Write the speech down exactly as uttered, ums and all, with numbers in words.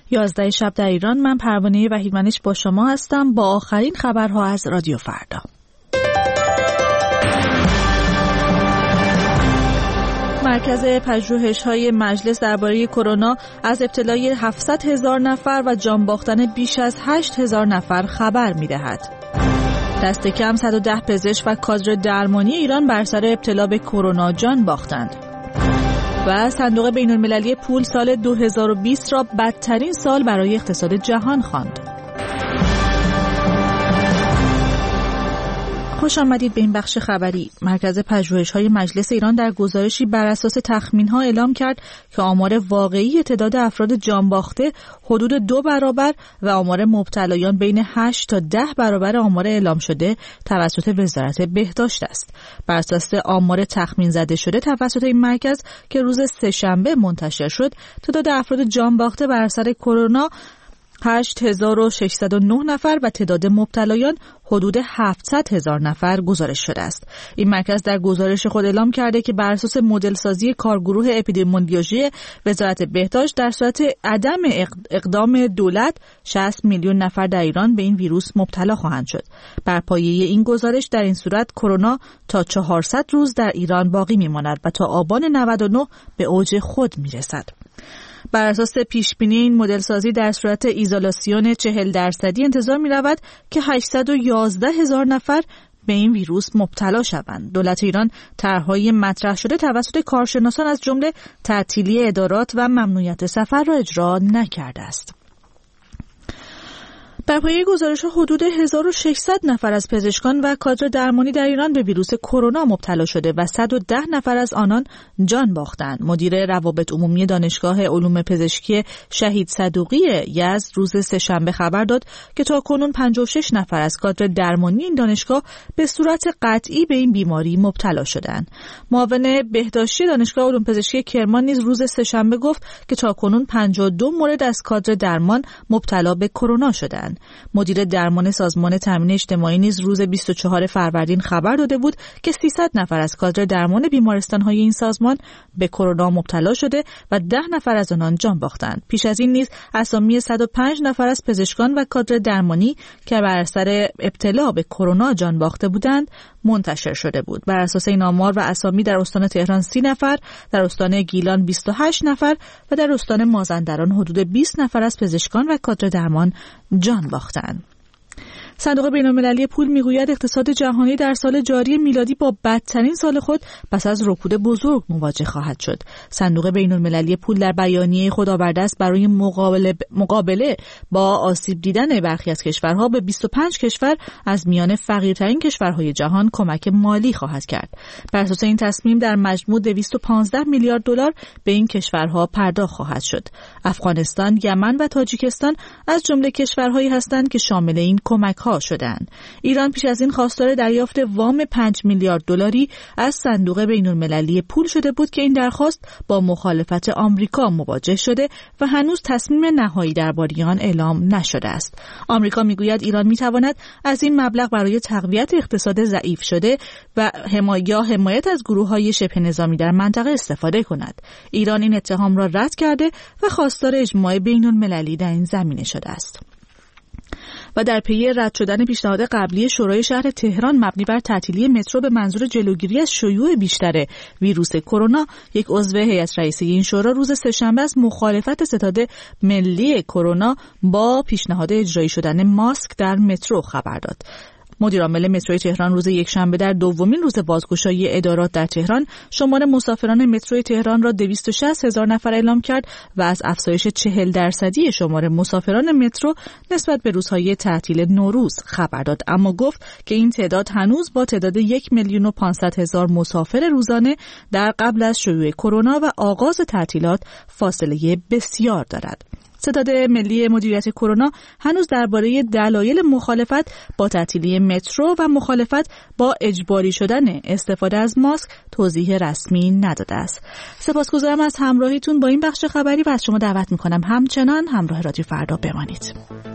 یازده شب در ایران. من پروانه وحیدمنش با شما هستم با آخرین خبرها از رادیو فردا. مرکز پژوهش‌های مجلس درباره کرونا از ابتلای هفتصد هزار نفر و جان باختن بیش از هشت هزار نفر خبر می‌دهد. دست کم صد و ده پزشک و کادر درمانی ایران بر سر ابتلا به کرونا جان باختند. و صندوق بین‌المللی پول سال دو هزار و بیست را بدترین سال برای اقتصاد جهان خواند. خوش آمدید به این بخش خبری. مرکز پژوهش‌های مجلس ایران در گزارشی بر اساس تخمین‌ها اعلام کرد که آمار واقعی تعداد افراد جان باخته حدود دو برابر و آمار مبتلایان بین هشت تا ده برابر آمار اعلام شده توسط وزارت بهداشت است. بر اساس آمار تخمین زده شده توسط این مرکز که روز سه‌شنبه منتشر شد، تعداد افراد جان باخته بر اثر کرونا هشت هزار و ششصد و نه نفر و تعداد مبتلایان حدود هفتصد هزار نفر گزارش شده است. این مرکز در گزارش خود اعلام کرده که بر اساس مدل سازی کارگروه اپیدمیولوژی وزارت بهداشت در صورت عدم اقدام دولت شصت میلیون نفر در ایران به این ویروس مبتلا خواهند شد. بر پایه این گزارش در این صورت کرونا تا چهارصد روز در ایران باقی میماند و تا آبان نود و نه به اوج خود میرسد. بر اساس پیشبینی این مدل سازی در صورت ایزولاسیون چهل درصدی انتظار می رود که هشتصد و یازده هزار نفر به این ویروس مبتلا شوند. دولت ایران طرح‌های مطرح شده توسط کارشناسان از جمله تعطیلی ادارات و ممنوعیت سفر را اجرا نکرده است. در پایه گزارش حدود هزار و ششصد نفر از پزشکان و کادر درمانی در ایران به ویروس کرونا مبتلا شده و صد و ده نفر از آنان جان باختند. مدیر روابط عمومی دانشگاه علوم پزشکی شهید صدوقی یزد روز سه‌شنبه خبر داد که تاکنون پنجاه و شش نفر از کادر درمانی این دانشگاه به صورت قطعی به این بیماری مبتلا شدند. معاون بهداشتی دانشگاه علوم پزشکی کرمان نیز روز سه‌شنبه گفت که تاکنون پنجاه و دو مورد از کادر درمان مبتلا به کرونا شدند. مدیر درمان سازمان تامین اجتماعی نیز روز بیست و چهارم فروردین خبر داده بود که سیصد نفر از کادر درمان بیمارستان‌های این سازمان به کرونا مبتلا شده و ده نفر از آنان جان باختند. پیش از این نیز اسامی صد و پنج نفر از پزشکان و کادر درمانی که بر اثر ابتلا به کرونا جان باخته بودند منتشر شده بود. بر اساس این آمار و اسامی در استان تهران سی نفر، در استان گیلان بیست و هشت نفر و در استان مازندران حدود بیست نفر از پزشکان و کادر درمان جان باختند. صندوق بین‌المللی پول میگوید اقتصاد جهانی در سال جاری میلادی با بدترین سال خود پس از رکود بزرگ مواجه خواهد شد. صندوق بین‌المللی پول در بیانیه خود آورده است برای مقابله مقابله با آسیب دیدن برخی از کشورها به بیست و پنج کشور از میان فقیرترین کشورهای جهان کمک مالی خواهد کرد. بر اساس این تصمیم در مجموع دویست و پانزده میلیارد دلار به این کشورها پرداخت خواهد شد. افغانستان، یمن و تاجیکستان از جمله کشورهایی هستند که شامل این کمک شدند. ایران پیش از این خواستار دریافت وام پنج میلیارد دلاری از صندوق بین‌المللی پول شده بود که این درخواست با مخالفت آمریکا مواجه شده و هنوز تصمیم نهایی درباره آن اعلام نشده است. آمریکا میگوید ایران میتواند از این مبلغ برای تقویت اقتصاد ضعیف شده و حمایت یا حمایت از گروه‌های شبه نظامی در منطقه استفاده کند. ایران این اتهام را رد کرده و خواستار اجماع بین‌المللی در این زمینه شده است. و در پی رد شدن پیشنهاد قبلی شورای شهر تهران مبنی بر تعطیلی مترو به منظور جلوگیری از شیوع بیشتر ویروس کرونا، یک عضو هیئت رئیسه این شورا روز سه‌شنبه از مخالفت ستاد ملی کرونا با پیشنهاد اجرایی شدن ماسک در مترو خبر داد. مدیر عامل متروی تهران روز یکشنبه در دومین روز بازگشایی ادارات در تهران شمار مسافران متروی تهران را دویست و شصت هزار نفر اعلام کرد و از افزایش چهل درصدی شمار مسافران مترو نسبت به روزهای تعطیل نوروز خبر داد، اما گفت که این تعداد هنوز با تعداد یک میلیون و پانصد هزار مسافر روزانه در قبل از شیوع کرونا و آغاز تعطیلات فاصله بسیار دارد. ستاد ملی مدیریت کرونا هنوز درباره دلایل مخالفت با تعطیلی مترو و مخالفت با اجباری شدن استفاده از ماسک توضیح رسمی نداده است. سپاسگزارم از همراهیتون با این بخش خبری و از شما دعوت میکنم همچنان همراه رادیو فردا بمانید.